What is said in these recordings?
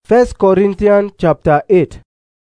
1 Corinthians chapter 8.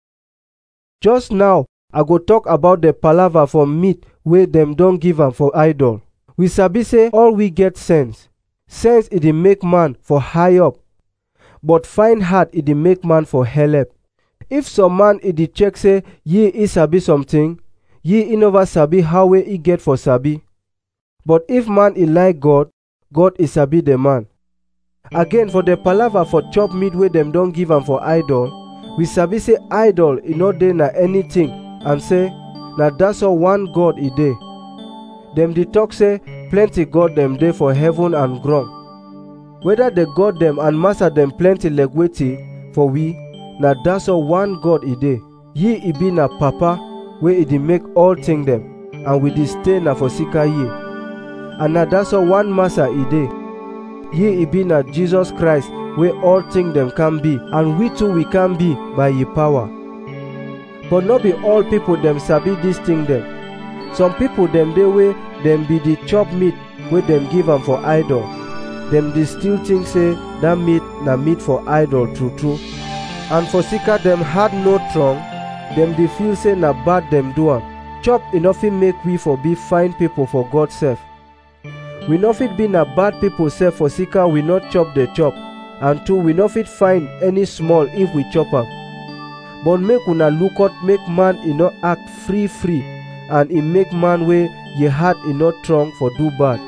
Just now, I go talk about the palava for meat wey dem don give am for idol. We sabi say all we get sense. Sense e dey make man for high up, but fine heart e dey make man for helep. If some man e dey check say ye e sabi something, ye e never sabi how wey e get for sabi. But if man e like God, God e sabi the man. Again, for the palava for chop meat wey dem don give am for idol, we sabi say idol e no dey na anything and say na that's all one God e dey. Dem dey talk say plenty God dem dey for heaven and ground. Whether the God dem and master dem plenty like wetin for we, na that's all one God e dey. Ye e be na papa wey e dey make all thing dem, and we dey stay na for sika ye. And na that's all one master e dey. Ye e be na Jesus Christ wey all thing dem can be, and we too we can be by ye power. But no be all people dem sabi this thing dem. Some people dem dey wey dem be the chop meat wey dem give am for idol. Dem dey still think say that meat na meat for idol true true. And for sika dem heart no strong, dem dey feel say na bad dem do am. Chop e no fit make we for be fine people for God sef. We no fit be na bad people sef for sika we not chop the chop, and two we no fit find any small if we chop am. But make una look out make man e no act free and e make man wey ye heart e not strong for do bad.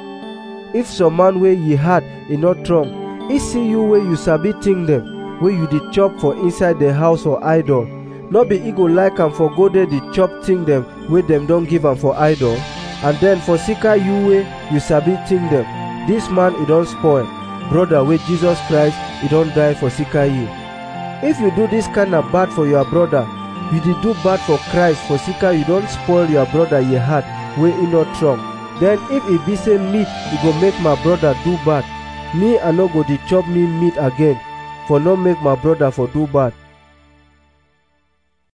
If some man wey ye heart e not strong, e see you wey you sabi think dem, wey you dey chop for inside the house for idol, no be e go like am for go there dey chop thing dem wey dem don give am for idol. And then for sika you wey you sabi think dem, this man e don spoil, brother wey Jesus Christ e don die for sika you. If you do this kind of bad for your brother, you dey do bad for Christ for sika you don spoil your brother ye heart wey e not strong. Then if e be say meat e go make my brother do bad, me I no go dey chop me meat again for no make my brother for do bad.